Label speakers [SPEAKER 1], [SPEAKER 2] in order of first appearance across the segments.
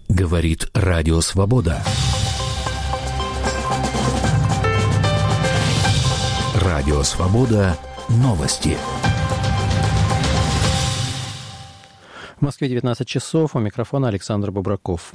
[SPEAKER 1] Говорит Радио Свобода. Радио Свобода. Новости.
[SPEAKER 2] В Москве 19 часов. У микрофона Александр Бобраков.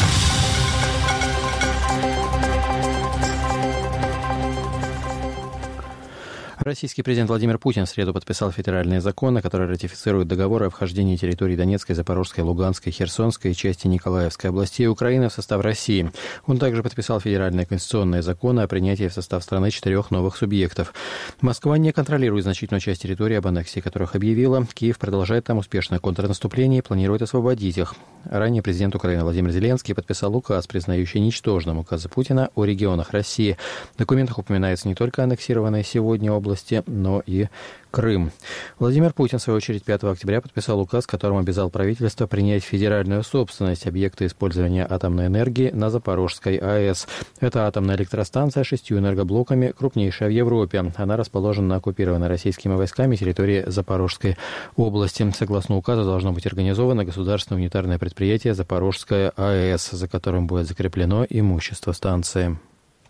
[SPEAKER 2] Российский президент Владимир Путин в среду подписал федеральные законы, которые ратифицируют договоры о вхождении территорий Донецкой, Запорожской, Луганской, Херсонской и части Николаевской областей Украины в состав России. Он также подписал федеральные конституционные законы о принятии в состав страны 4 новых субъектов. Москва не контролирует значительную часть территории, об аннексии которых объявила. Киев продолжает там успешное контрнаступление и планирует освободить их. Ранее президент Украины Владимир Зеленский подписал указ, признающий ничтожным указы Путина о регионах России. В документах упоминается не только аннексированные сегодня области, но и Крым. Владимир Путин, в свою очередь, 5 октября подписал указ, которым обязал правительство принять федеральную собственность объекта использования атомной энергии на Запорожской АЭС. Это атомная электростанция с 6 энергоблоками, крупнейшая в Европе. Она расположена на оккупированной российскими войсками территории Запорожской области. Согласно указу, должно быть организовано государственное унитарное предприятие «Запорожская АЭС», за которым будет закреплено имущество станции.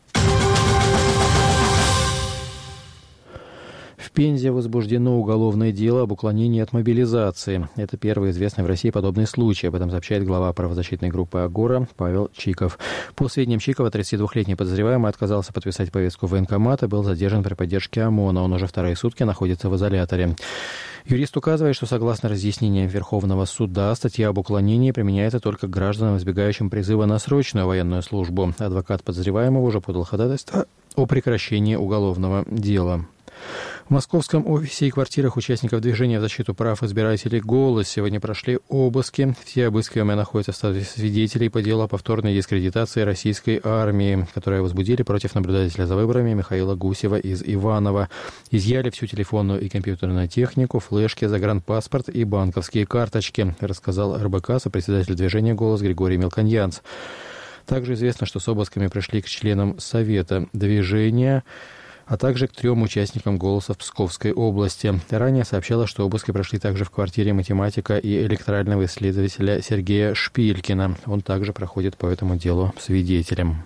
[SPEAKER 2] В Пензе возбуждено уголовное дело об уклонении от мобилизации. Это первый известный в России подобный случай. Об этом сообщает глава правозащитной группы «Агора» Павел Чиков. По сведениям Чикова, 32-летний подозреваемый отказался подписать повестку в военкомат и был задержан при поддержке ОМОНа. Он уже вторые сутки находится в изоляторе. Юрист указывает, что согласно разъяснениям Верховного суда, статья об уклонении применяется только к гражданам, избегающим призыва на срочную военную службу. Адвокат подозреваемого уже подал ходатайство о прекращении уголовного дела. В московском офисе и квартирах участников движения в защиту прав избирателей «Голос» сегодня прошли обыски. Все обыскиваемые находятся в статусе свидетелей по делу о повторной дискредитации российской армии, которую возбудили против наблюдателя за выборами Михаила Гусева из Иваново. Изъяли всю телефонную и компьютерную технику, флешки, загранпаспорт и банковские карточки, рассказал РБК сопредседатель движения «Голос» Григорий Мелконьянц. Также известно, что с обысками пришли к членам Совета движения, а также к 3 участникам «Голоса» в Псковской области. Ранее сообщалось, что обыски прошли также в квартире математика и электорального исследователя Сергея Шпилькина. Он также проходит по этому делу свидетелем.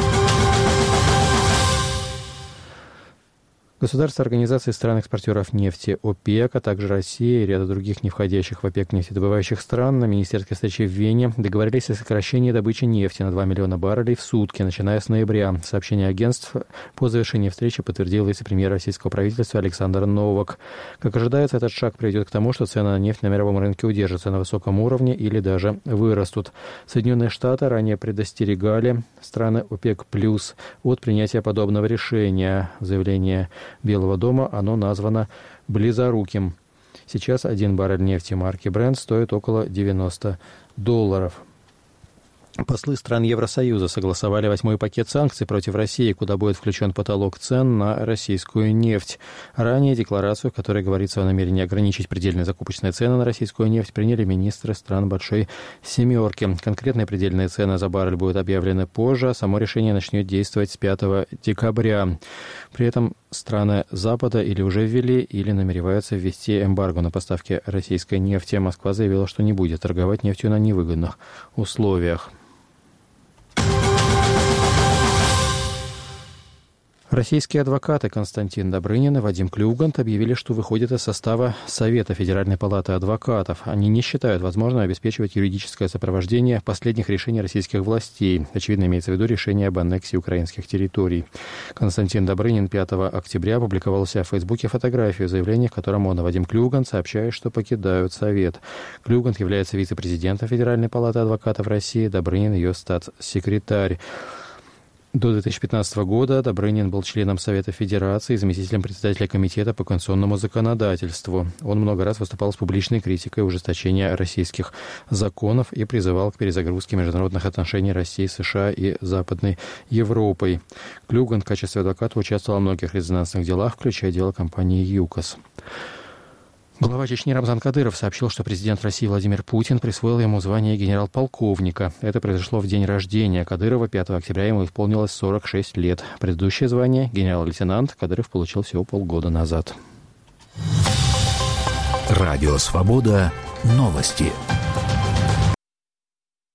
[SPEAKER 2] Государства, организации стран-экспортеров нефти ОПЕК, а также Россия и ряда других не входящих в ОПЕК нефтедобывающих стран на министерской встрече в Вене договорились о сокращении добычи нефти на 2 миллиона баррелей в сутки, начиная с ноября. Сообщение агентств по завершении встречи подтвердил вице-премьер российского правительства Александр Новак. Как ожидается, этот шаг приведет к тому, что цены на нефть на мировом рынке удержатся на высоком уровне или даже вырастут. Соединенные Штаты ранее предостерегали страны ОПЕК+ от принятия подобного решения. Заявление Белого дома оно названо близоруким. Сейчас 1 баррель нефти марки Brent стоит около $90. Послы стран Евросоюза согласовали 8-й пакет санкций против России, куда будет включен потолок цен на российскую нефть. Ранее декларацию, в которой говорится о намерении ограничить предельные закупочные цены на российскую нефть, приняли министры стран Большой Семерки. Конкретные предельные цены за баррель будут объявлены позже, а само решение начнет действовать с 5 декабря. При этом страны Запада или уже ввели, или намереваются ввести эмбарго на поставки российской нефти. Москва заявила, что не будет торговать нефтью на невыгодных условиях. Российские адвокаты Константин Добрынин и Вадим Клюгант объявили, что выходят из состава Совета Федеральной палаты адвокатов. Они не считают возможным обеспечивать юридическое сопровождение последних решений российских властей. Очевидно, имеется в виду решение об аннексии украинских территорий. Константин Добрынин 5 октября опубликовал у себя в Фейсбуке фотографию, заявление, в котором он и Вадим Клюгант сообщают, что покидают Совет. Клюгант является вице-президентом Федеральной палаты адвокатов России, Добрынин ее статс-секретарь. До 2015 года Добрынин был членом Совета Федерации и заместителем председателя Комитета по конституционному законодательству. Он много раз выступал с публичной критикой ужесточения российских законов и призывал к перезагрузке международных отношений России, США и Западной Европой. Клюгант в качестве адвоката участвовал в многих резонансных делах, включая дело компании ЮКОС. Глава Чечни Рамзан Кадыров сообщил, что президент России Владимир Путин присвоил ему звание генерал-полковника. Это произошло в день рождения Кадырова. 5 октября ему исполнилось 46 лет. Предыдущее звание, генерал-лейтенант, Кадыров получил всего полгода назад.
[SPEAKER 1] Радио «Свобода». Новости.